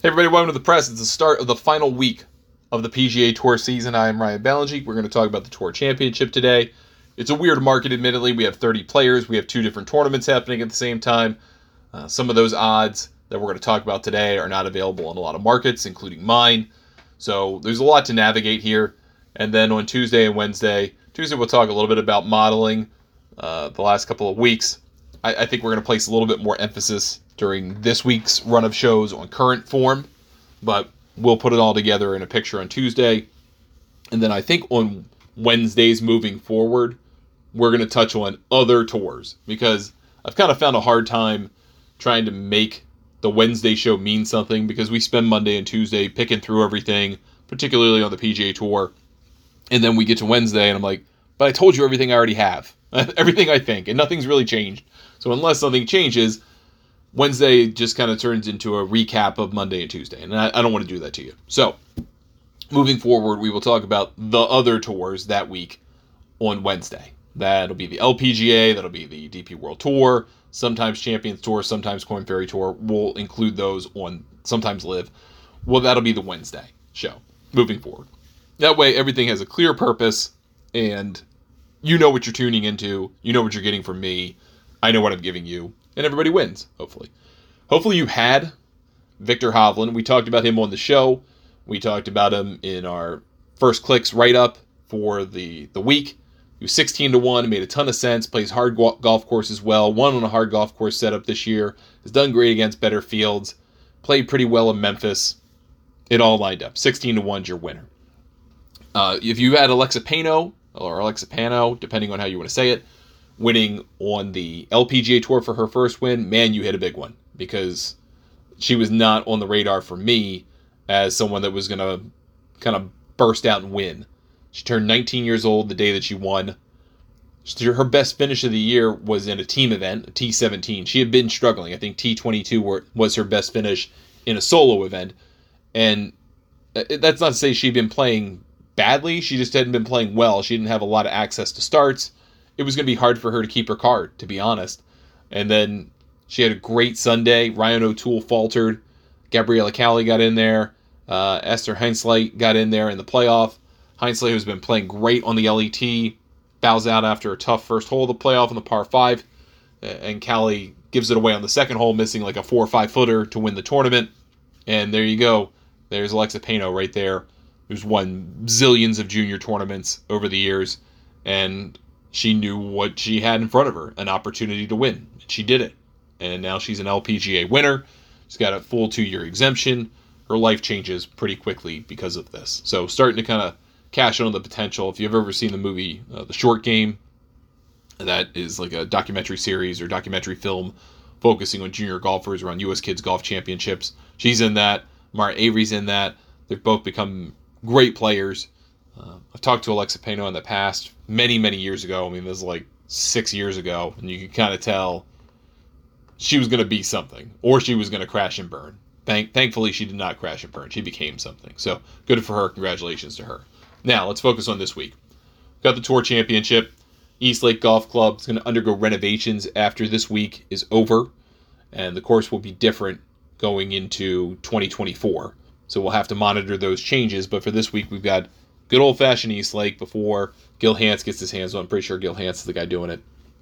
Hey everybody, welcome to the press. It's the start of the final week of the PGA Tour season. I am Ryan Ballengee. We're going to talk about the Tour Championship today. It's a weird market, admittedly. We have 30 players. We have two different tournaments happening at the same time. Some of those odds that we're going to talk about today are not available in a lot of markets, including mine. So there's a lot to navigate here. And then on Tuesday and Wednesday, we'll talk a little bit about modeling the last couple of weeks. I think we're going to place a little bit more emphasis during this week's run of shows on current form, but we'll put it all together in a picture on Tuesday. And then I think on Wednesdays moving forward, we're going to touch on other tours, because I've kind of found a hard time trying to make the Wednesday show mean something, because we spend Monday and Tuesday picking through everything, particularly on the PGA Tour. And then we get to Wednesday and I'm like, but I told you everything I already have, everything I think, and nothing's really changed. So unless something changes, Wednesday just kind of turns into a recap of Monday and Tuesday, and I don't want to do that to you. So, moving forward, we will talk about the other tours that week on Wednesday. That'll be the LPGA, that'll be the DP World Tour, sometimes Champions Tour, sometimes Korn Ferry Tour. We'll include those on sometimes Live. Well, that'll be the Wednesday show, moving forward. That way, everything has a clear purpose, and you know what you're tuning into, you know what you're getting from me, I know what I'm giving you, and everybody wins, hopefully. Hopefully you had Viktor Hovland. We talked about him on the show. We talked about him in our First Clicks write-up for the week. He was 16-1, made a ton of sense, plays hard golf courses well, won on a hard golf course setup this year, has done great against better fields, played pretty well in Memphis. It all lined up. 16-1's your winner. If you had Alexa Pano, or Alexa Pano, depending on how you want to say it, winning on the LPGA Tour for her first win, man, you hit a big one, because she was not on the radar for me as someone that was going to kind of burst out and win. She turned 19 years old the day that she won. Her best finish of the year was in a team event, a T17. She had been struggling. I think T22 was her best finish in a solo event. And that's not to say she'd been playing badly. She just hadn't been playing well. She didn't have a lot of access to starts. It was going to be hard for her to keep her card, to be honest. And then she had a great Sunday. Ryan O'Toole faltered. Gabriella Cowley got in there. Esther Heinzleit got in there in the playoff. Heinzleit, who's been playing great on the LET, bows out after a tough first hole of the playoff on the par 5. And Cowley gives it away on the second hole, missing like a 4 or 5 footer to win the tournament. And there you go. There's Alexa Pano right there, who's won zillions of junior tournaments over the years. And she knew what she had in front of her, an opportunity to win. She did it. And now she's an LPGA winner. She's got a full 2-year exemption. Her life changes pretty quickly because of this. So starting to kind of cash in on the potential. If you've ever seen the movie The Short Game, that is like a documentary series or documentary film focusing on junior golfers around U.S. Kids Golf Championships. She's in that. Mara Avery's in that. They've both become great players. I've talked to Alexa Pano in the past, many, many years ago. I mean, this is like 6 years ago, and you can kind of tell she was going to be something, or she was going to crash and burn. Thankfully, she did not crash and burn. She became something. So, good for her. Congratulations to her. Now, let's focus on this week. Got the Tour Championship. East Lake Golf Club is going to undergo renovations after this week is over, and the course will be different going into 2024. So, we'll have to monitor those changes, but for this week, we've got good old-fashioned East Lake before Gil Hanse gets his hands on. I'm pretty sure Gil Hanse is the guy doing it.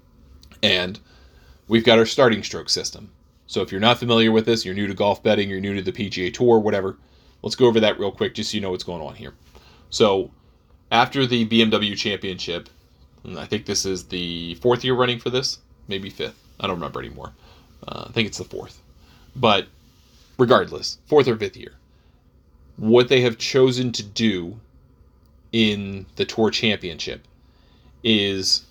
And we've got our starting stroke system. So if you're not familiar with this, you're new to golf betting, you're new to the PGA Tour, whatever, let's go over that real quick just so you know what's going on here. So after the BMW Championship, and I think this is the 4th year running for this, maybe 5th. I don't remember anymore. I think it's the 4th. But regardless, 4th or 5th year, what they have chosen to do in the Tour Championship is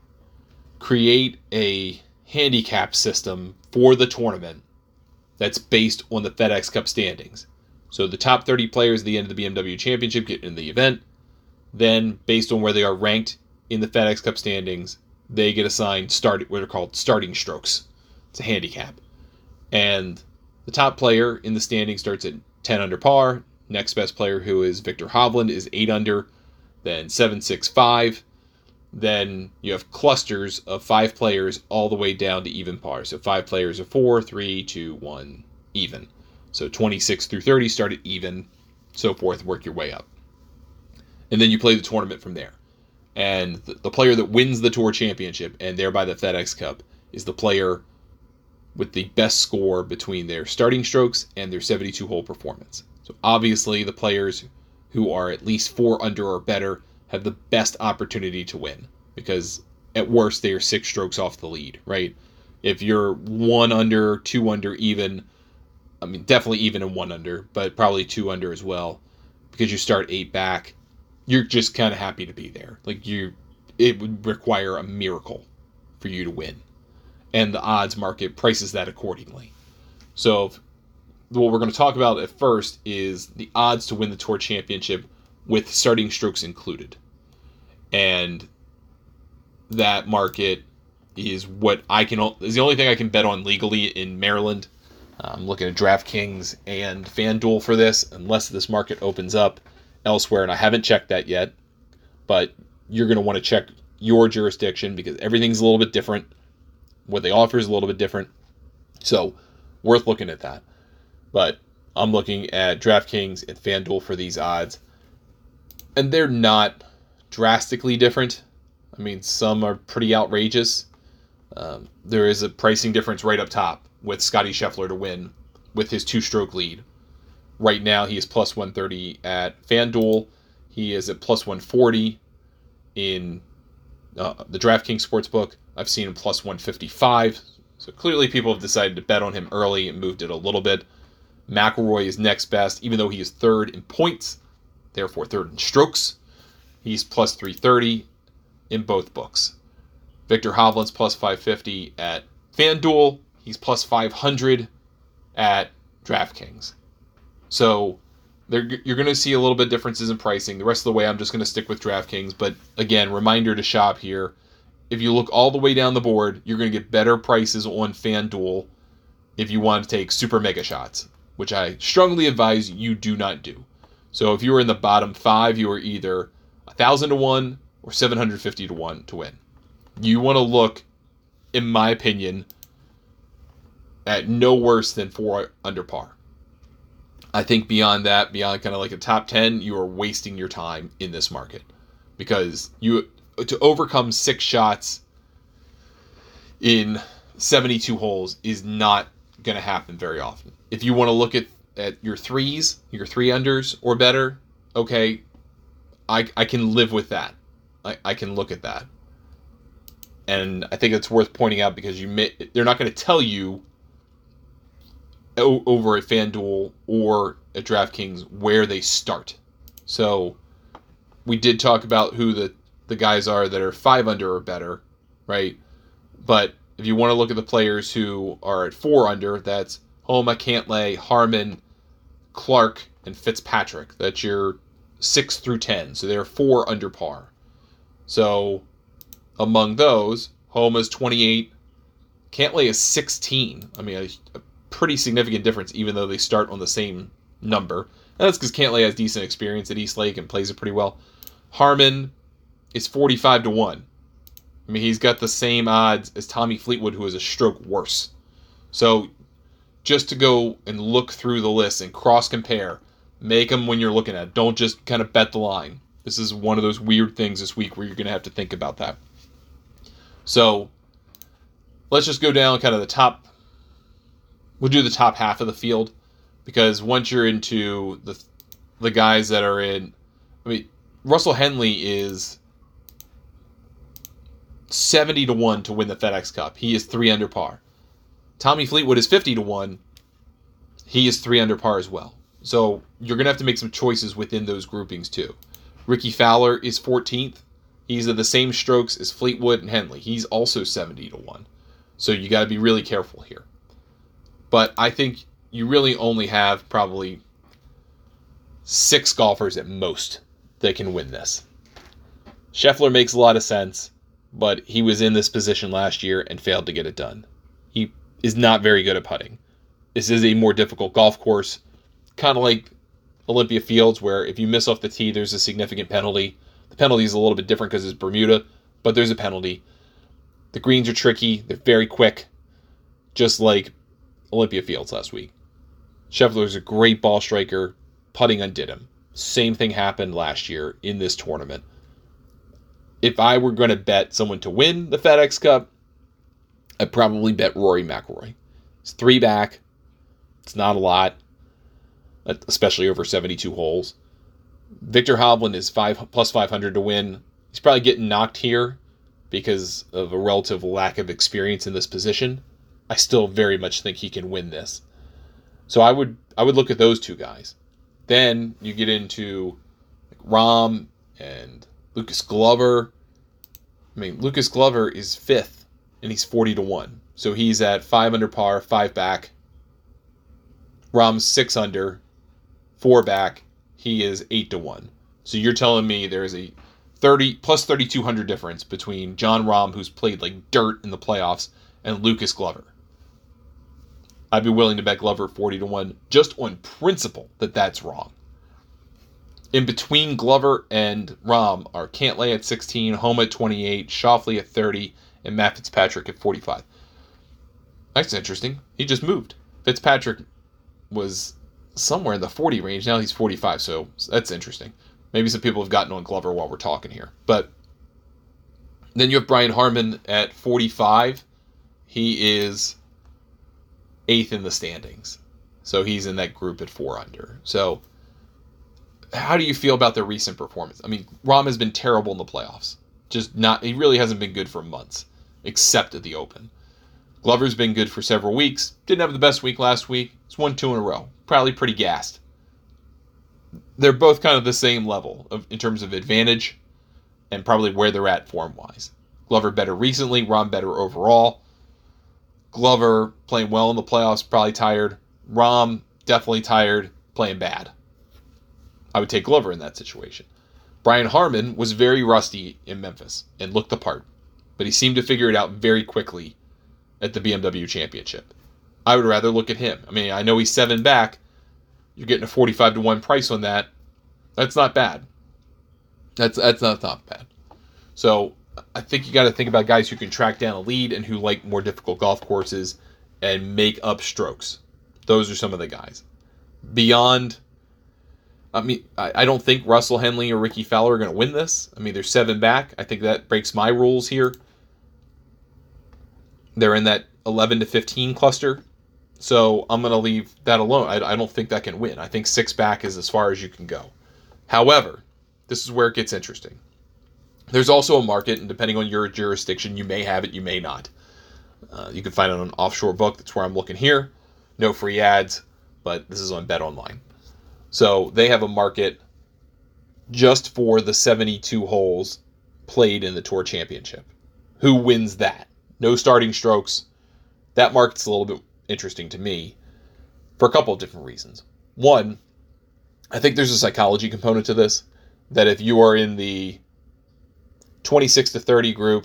create a handicap system for the tournament that's based on the FedEx Cup standings. So the top 30 players at the end of the BMW Championship get in the event. Then, based on where they are ranked in the FedEx Cup standings, they get assigned what are called starting strokes. It's a handicap. And the top player in the standings starts at 10 under par. Next best player, who is Viktor Hovland, is 8 under. Then 7, 6, 5. Then you have clusters of 5 players all the way down to even par. So 5 players are 4, 3, 2, 1, even. So 26 through 30, start at even, so forth, work your way up. And then you play the tournament from there. And the player that wins the Tour Championship, and thereby the FedEx Cup, is the player with the best score between their starting strokes and their 72-hole performance. So obviously the players who are at least 4 under or better have the best opportunity to win, because at worst they are 6 strokes off the lead, right? If you're 1 under, 2 under, even, I mean, definitely even and 1 under, but probably 2 under as well, because you start 8 back, you're just kind of happy to be there. Like, it would require a miracle for you to win. And the odds market prices that accordingly. So what we're going to talk about at first is the odds to win the Tour Championship with starting strokes included. And that market is is the only thing I can bet on legally in Maryland. I'm looking at DraftKings and FanDuel for this, unless this market opens up elsewhere, and I haven't checked that yet. But you're going to want to check your jurisdiction, because everything's a little bit different. What they offer is a little bit different. So, worth looking at that. But I'm looking at DraftKings and FanDuel for these odds. And they're not drastically different. I mean, some are pretty outrageous. There is a pricing difference right up top with Scottie Scheffler to win with his 2-stroke lead. Right now, he is plus 130 at FanDuel. He is at plus 140 in the DraftKings Sportsbook. I've seen him plus 155. So clearly people have decided to bet on him early and moved it a little bit. McIlroy is next best, even though he is 3rd in points, therefore 3rd in strokes. He's plus 330 in both books. Victor Hovland's plus 550 at FanDuel. He's plus 500 at DraftKings. So you're going to see a little bit differences in pricing. The rest of the way, I'm just going to stick with DraftKings. But again, reminder to shop here. If you look all the way down the board, you're going to get better prices on FanDuel if you want to take super mega shots, which I strongly advise you do not do. So if you were in the bottom 5, you are either 1,000 to 1 or 750 to 1 to win. You want to look, in my opinion, at no worse than 4 under par. I think beyond that, beyond kind of like a top 10, you are wasting your time in this market, because to overcome 6 shots in 72 holes is not going to happen very often. If you want to look at your 3s, your 3 unders or better, okay, I can live with that. I can look at that. And I think it's worth pointing out, because they're not going to tell you over at FanDuel or at DraftKings where they start. So we did talk about who the guys are that are 5 under or better, right? But if you want to look at the players who are at 4 under, that's Homa, Cantlay, Harman, Clark, and Fitzpatrick. That's your 6 through 10. So they're 4 under par. So among those, Homa's 28, Cantlay is 16. I mean, a pretty significant difference, even though they start on the same number. And that's because Cantlay has decent experience at East Lake and plays it pretty well. Harman is 45 to 1. I mean, he's got the same odds as Tommy Fleetwood, who is a stroke worse. So just to go and look through the list and cross-compare, make them when you're looking at it. Don't just kind of bet the line. This is one of those weird things this week where you're going to have to think about that. So let's just go down kind of the top. We'll do the top half of the field, because once you're into the guys that are in, I mean, Russell Henley is 70 to 1 to win the FedEx Cup. He is 3 under par. Tommy Fleetwood is 50 to 1. He is 3 under par as well. So you're going to have to make some choices within those groupings too. Ricky Fowler is 14th. He's at the same strokes as Fleetwood and Henley. He's also 70 to 1. So you got to be really careful here. But I think you really only have probably 6 golfers at most that can win this. Scheffler makes a lot of sense, but he was in this position last year and failed to get it done. He is not very good at putting. This is a more difficult golf course, kind of like Olympia Fields, where if you miss off the tee, there's a significant penalty. The penalty is a little bit different because it's Bermuda, but there's a penalty. The greens are tricky. They're very quick, just like Olympia Fields last week. Scheffler's a great ball striker. Putting undid him. Same thing happened last year in this tournament. If I were going to bet someone to win the FedEx Cup, I'd probably bet Rory McIlroy. It's 3 back. It's not a lot, especially over 72 holes. Victor Hovland is plus 500 to win. He's probably getting knocked here because of a relative lack of experience in this position. I still very much think he can win this. So I would look at those two guys. Then you get into Rahm and Lucas Glover. I mean, Lucas Glover is 5th, and he's 40 to 1. So he's at 5 under par, 5 back. Rahm's 6 under, 4 back. He is 8 to 1. So you're telling me there's a 30 plus 3,200 difference between Jon Rahm, who's played like dirt in the playoffs, and Lucas Glover. I'd be willing to bet Glover 40 to 1 just on principle that that's wrong. In between Glover and Rahm are Cantlay at 16, Homa at 28, Schauffele at 30, and Matt Fitzpatrick at 45. That's interesting. He just moved. Fitzpatrick was somewhere in the 40 range. Now he's 45, so that's interesting. Maybe some people have gotten on Glover while we're talking here. But then you have Brian Harman at 45. He is 8th in the standings. So he's in that group at 4 under. So how do you feel about their recent performance? I mean, Rahm has been terrible in the playoffs. He really hasn't been good for months, except at the Open. Glover's been good for several weeks. Didn't have the best week last week. He's won 2 in a row. Probably pretty gassed. They're both kind of the same level in terms of advantage and probably where they're at form-wise. Glover better recently, Rahm better overall. Glover playing well in the playoffs, probably tired. Rahm definitely tired, playing bad. I would take Glover in that situation. Brian Harman was very rusty in Memphis and looked the part, but he seemed to figure it out very quickly at the BMW Championship. I would rather look at him. I mean, I know he's 7 back. You're getting a 45 to 1 price on that. That's not bad. That's not bad. So I think you got to think about guys who can track down a lead and who like more difficult golf courses and make up strokes. Those are some of the guys. Beyond, I mean, I don't think Russell Henley or Ricky Fowler are going to win this. I mean, they're 7 back. I think that breaks my rules here. They're in that 11 to 15 cluster. So I'm going to leave that alone. I don't think that can win. I think 6 back is as far as you can go. However, this is where it gets interesting. There's also a market, and depending on your jurisdiction, you may have it, you may not. You can find it on an offshore book. That's where I'm looking here. No free ads, but this is on Bet Online. So they have a market just for the 72 holes played in the Tour Championship. Who wins that? No starting strokes. That market's a little bit interesting to me for a couple of different reasons. One, I think there's a psychology component to this, that if you are in the 26 to 30 group,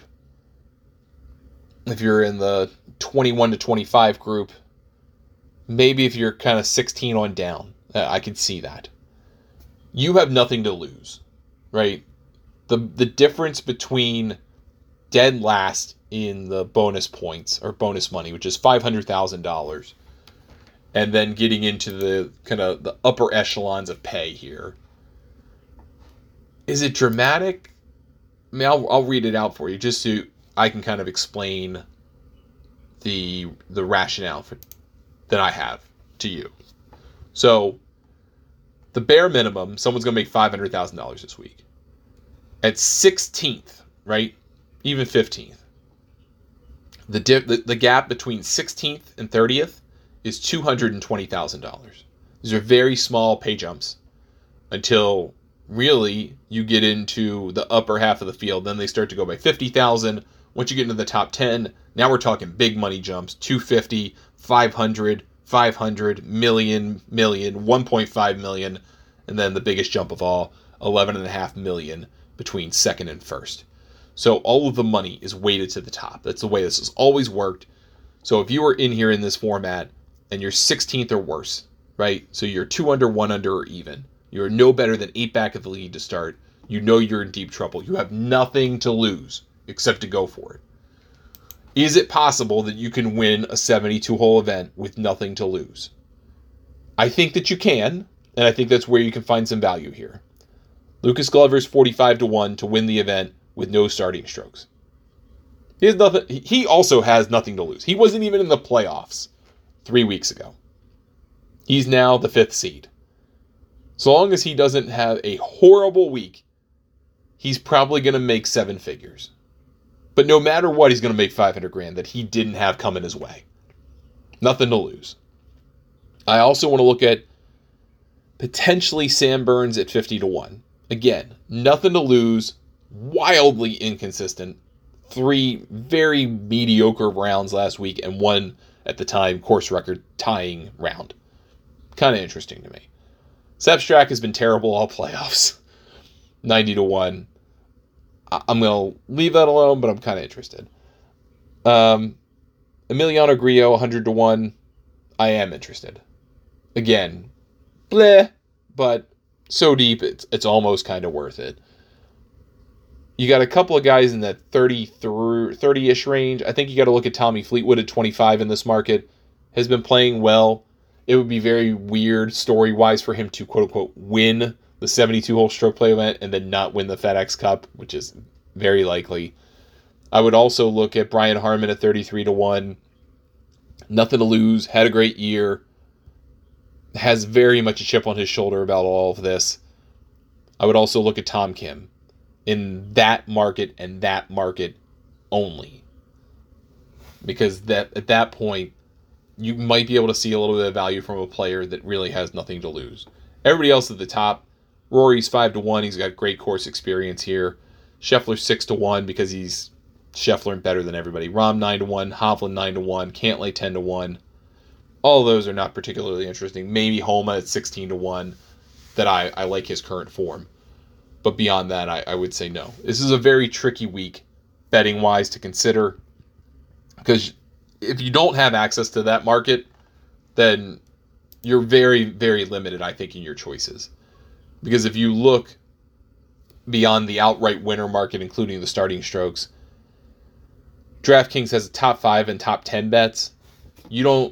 if you're in the 21 to 25 group, maybe if you're kind of 16 on down, I can see that. You have nothing to lose, right? The difference between dead last in the bonus points or bonus money, which is $500,000, and then getting into the kind of the upper echelons of pay here. Is it dramatic? I mean, I'll read it out for you just so I can kind of explain the rationale that I have to you. So, the bare minimum, someone's going to make $500,000 this week. At 16th, right? Even 15th. The gap between 16th and 30th is $220,000. These are very small pay jumps until really you get into the upper half of the field. Then they start to go by 50,000. Once you get into the top 10, now we're talking big money jumps, 250, 500, 500, million, 1.5 million, and then the biggest jump of all, 11.5 million between second and first. So all of the money is weighted to the top. That's the way this has always worked. So if you are in here in this format and you're 16th or worse, right? So you're 2 under, 1 under, or even. You're no better than 8 back of the lead to start. You know you're in deep trouble. You have nothing to lose except to go for it. Is it possible that you can win a 72-hole event with nothing to lose? I think that you can, and I think that's where you can find some value here. Lucas Glover's 45-1 to win the event with no starting strokes. He has nothing. He also has nothing to lose. He wasn't even in the playoffs 3 weeks ago. He's now the 5th seed. So long as he doesn't have a horrible week, he's probably going to make 7 figures. But no matter what, he's going to make $500,000 that he didn't have coming his way. Nothing to lose. I also want to look at potentially Sam Burns at 50-1. Again, nothing to lose. Wildly inconsistent. 3 very mediocre rounds last week and 1, at the time, course record tying round. Kind of interesting to me. Sepp Straka has been terrible all playoffs. 90-1. I'm going to leave that alone, but I'm kind of interested. Emiliano Grillo, 100-1. I am interested. Again, bleh, but so deep, it's almost kind of worth it. You got a couple of guys in that 30-ish range. I think you got to look at Tommy Fleetwood at 25 in this market. Has been playing well. It would be very weird story-wise for him to, quote-unquote, win the 72-hole stroke play event and then not win the FedEx Cup, which is very likely. I would also look at Brian Harman at 33-1. Nothing to lose. Had a great year. Has very much a chip on his shoulder about all of this. I would also look at Tom Kim in that market and that market only. Because at that point, you might be able to see a little bit of value from a player that really has nothing to lose. Everybody else at the top, Rory's 5-1. He's got great course experience here. Scheffler's 6-1 because he's Scheffler better than everybody. Rahm 9-1, Hovland 9-1, Cantlay 10-1. All of those are not particularly interesting. Maybe Homa at 16-1 that I like his current form. But beyond that, I would say no. This is a very tricky week betting-wise to consider. Because if you don't have access to that market, then you're very, very limited, I think, in your choices. Because if you look beyond the outright winner market, including the starting strokes, DraftKings has a top 5 and top 10 bets. You don't...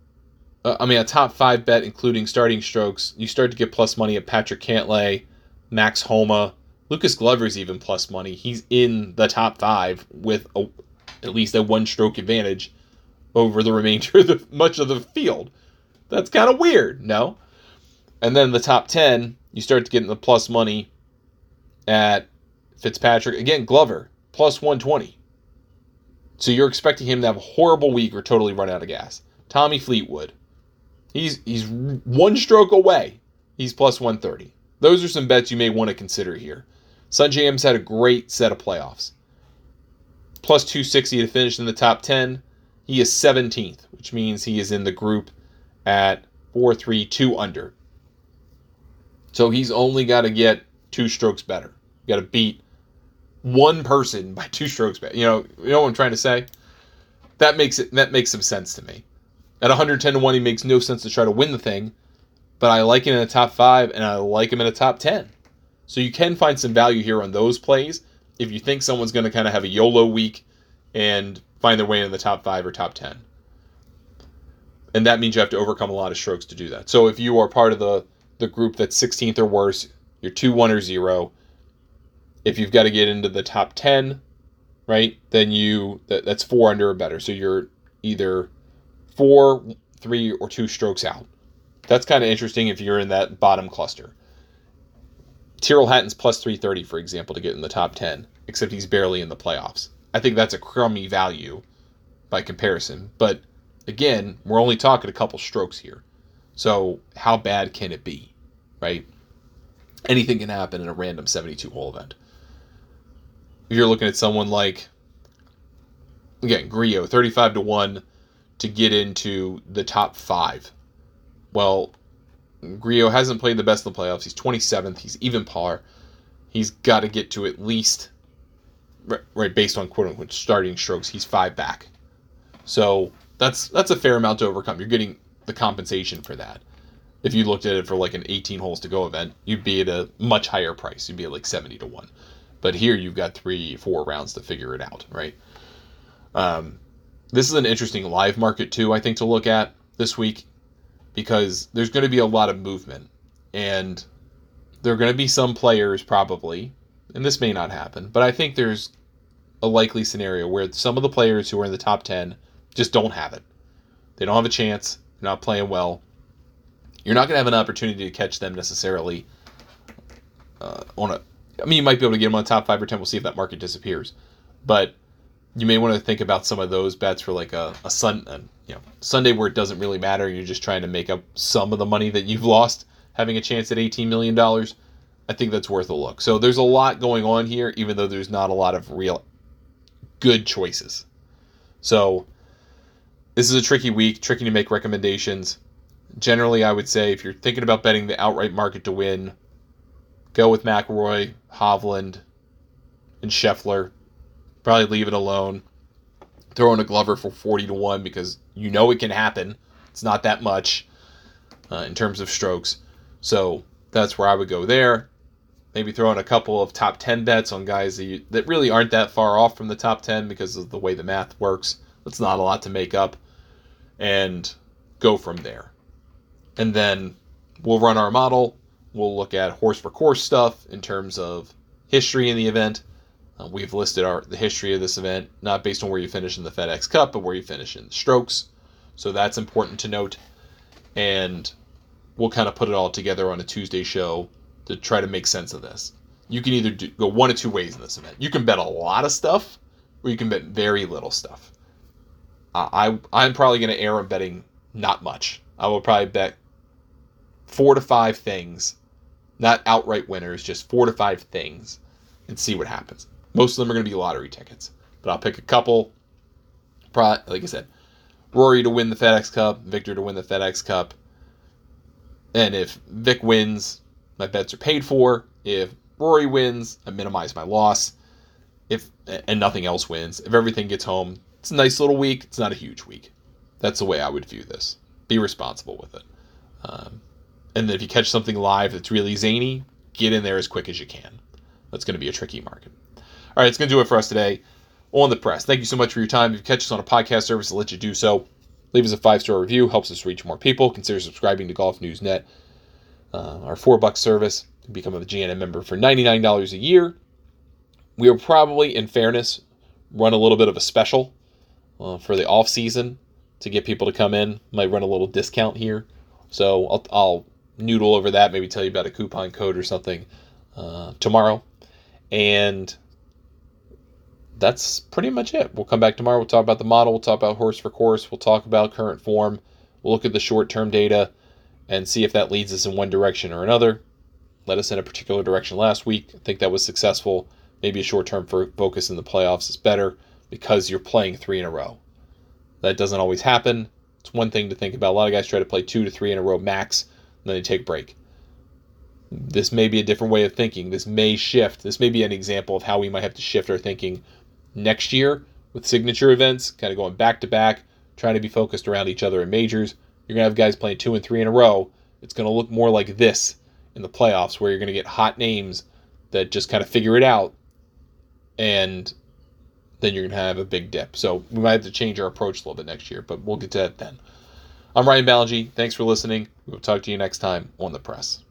a top 5 bet, including starting strokes, you start to get plus money at Patrick Cantlay, Max Homa. Lucas Glover's even plus money. He's in the top 5 with at least a 1-stroke advantage over the remainder of much of the field. That's kind of weird, no? And then the top 10, you start to get in the plus money at Fitzpatrick. Again, Glover, plus 120. So you're expecting him to have a horrible week or totally run out of gas. Tommy Fleetwood, he's 1 stroke away. He's plus 130. Those are some bets you may want to consider here. Sungjae's had a great set of playoffs. Plus 260 to finish in the top 10. He is 17th, which means he is in the group at 4-3-2 under. So he's only got to get 2 strokes better. You got to beat one person by 2 strokes better. You know what I'm trying to say? That makes some sense to me. At 110-1, he makes no sense to try to win the thing, but I like him in the top 5 and I like him in the top 10. So you can find some value here on those plays if you think someone's going to kind of have a YOLO week and find their way in the top 5 or top 10. And that means you have to overcome a lot of strokes to do that. So if you are part of the group that's 16th or worse, you're 2-1 or 0. If you've got to get into the top 10, right, then that's 4 under or better. So you're either 4, 3, or 2 strokes out. That's kind of interesting if you're in that bottom cluster. Tyrrell Hatton's plus 330, for example, to get in the top 10, except he's barely in the playoffs. I think that's a crummy value by comparison. But again, we're only talking a couple strokes here. So how bad can it be, right? Anything can happen in a random 72-hole event. If you're looking at someone like, again, Grillo, 35-1 to get into the top 5. Well, Grillo hasn't played the best in the playoffs. He's 27th. He's even par. He's got to get to at least, right, based on quote-unquote starting strokes, he's 5 back. So that's a fair amount to overcome. You're getting the compensation for that. If you looked at it for like an 18 holes to go event, you'd be at a much higher price. You'd be at like 70-1. But here you've got 3-4 rounds to figure it out, right? This is an interesting live market too, I think, to look at this week, because there's going to be a lot of movement. And there are going to be some players probably, and this may not happen, but I think there's a likely scenario where some of the players who are in the top 10 just don't have it. They don't have a chance. They're not playing well. You're not going to have an opportunity to catch them necessarily you might be able to get them on the top 5 or 10. We'll see if that market disappears. But you may want to think about some of those bets for like a Sunday where it doesn't really matter. You're just trying to make up some of the money that you've lost having a chance at $18 million. I think that's worth a look. So there's a lot going on here, even though there's not a lot of real good choices. So this is a tricky week, tricky to make recommendations. Generally, I would say if you're thinking about betting the outright market to win, go with McIlroy, Hovland, and Scheffler. Probably leave it alone. Throw in a Glover for 40-1 because you know it can happen. It's not that much in terms of strokes. So that's where I would go there. Maybe throw in a couple of top 10 bets on guys that really aren't that far off from the top 10 because of the way the math works. That's not a lot to make up. And go from there. And then we'll run our model. We'll look at horse for course stuff in terms of history in the event. We've listed the history of this event, not based on where you finish in the FedEx Cup, but where you finish in strokes. So that's important to note. And we'll kind of put it all together on a Tuesday show to try to make sense of this. You can either go one of two ways in this event. You can bet a lot of stuff, or you can bet very little stuff. I'm probably going to err on betting not much. I will probably bet 4 to 5 things, not outright winners, just 4 to 5 things, and see what happens. Most of them are going to be lottery tickets, but I'll pick a couple. Like I said, Rory to win the FedEx Cup, Victor to win the FedEx Cup, and if Vic wins, my bets are paid for. If Rory wins, I minimize my loss. And nothing else wins. If everything gets home, it's a nice little week. It's not a huge week. That's the way I would view this. Be responsible with it. And then if you catch something live that's really zany, get in there as quick as you can. That's going to be a tricky market. All right, it's going to do it for us today on The Press. Thank you so much for your time. If you catch us on a podcast service, I'll let you do so. Leave us a 5-star review. Helps us reach more people. Consider subscribing to Golf News Net, our $4 service. Become a GNM member for $99 a year. We will probably, in fairness, run a little bit of a special for the off season to get people to come in. Might run a little discount here. So I'll noodle over that, maybe tell you about a coupon code or something tomorrow. And that's pretty much it. We'll come back tomorrow. We'll talk about the model. We'll talk about horse for course. We'll talk about current form. We'll look at the short-term data and see if that leads us in one direction or another. Led us in a particular direction last week. I think that was successful. Maybe a short-term focus in the playoffs is better because you're playing 3 in a row. That doesn't always happen. It's one thing to think about. A lot of guys try to play 2 to 3 in a row max, and then they take a break. This may be a different way of thinking. This may shift. This may be an example of how we might have to shift our thinking next year with signature events, kind of going back to back, trying to be focused around each other in majors. You're going to have guys playing 2 and 3 in a row. It's going to look more like this in the playoffs, where you're going to get hot names that just kind of figure it out, and then you're going to have a big dip. So we might have to change our approach a little bit next year, but we'll get to that then. I'm Ryan Ballengee. Thanks for listening. We'll talk to you next time on The Press.